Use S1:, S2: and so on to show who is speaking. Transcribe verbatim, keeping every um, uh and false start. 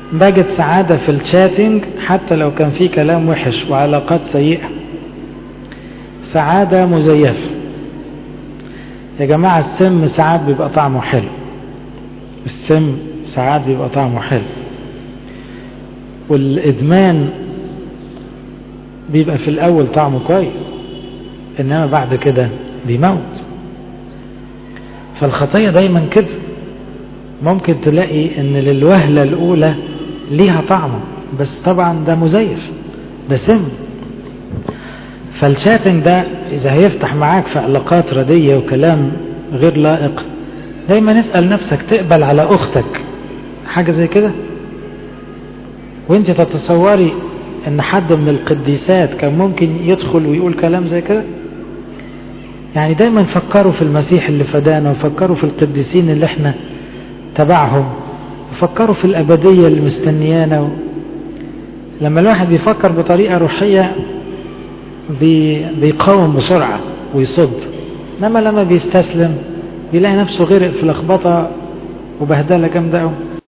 S1: بجد سعادة في الشاتنج حتى لو كان فيه كلام وحش وعلاقات سيئة، سعادة مزيفة. يا جماعة السم ساعات بيبقى طعمه حلو، السم ساعات بيبقى طعمه حلو، والإدمان بيبقى في الأول طعمه كويس إنما بعد كده بيموت. فالخطية دايما كده، ممكن تلاقي إن للوهلة الأولى ليها طعمه بس طبعا ده مزيف، ده سم. فالشاتنج ده إذا هيفتح معاك في علاقات ردية وكلام غير لائق، دايما اسأل نفسك تقبل على أختك حاجة زي كده؟ وانت تتصوري ان حد من القديسات كان ممكن يدخل ويقول كلام زي كده؟ يعني دايما فكروا في المسيح اللي فدانا، وفكروا في القديسين اللي احنا تبعهم، وفكروا في الأبدية اللي مستنيانا. و... لما الواحد بيفكر بطريقة روحية بي... بيقاوم بسرعة ويصد، انما لما بيستسلم بيلاقي نفسه غرق في لخبطة وبهدلة جامدة قوي.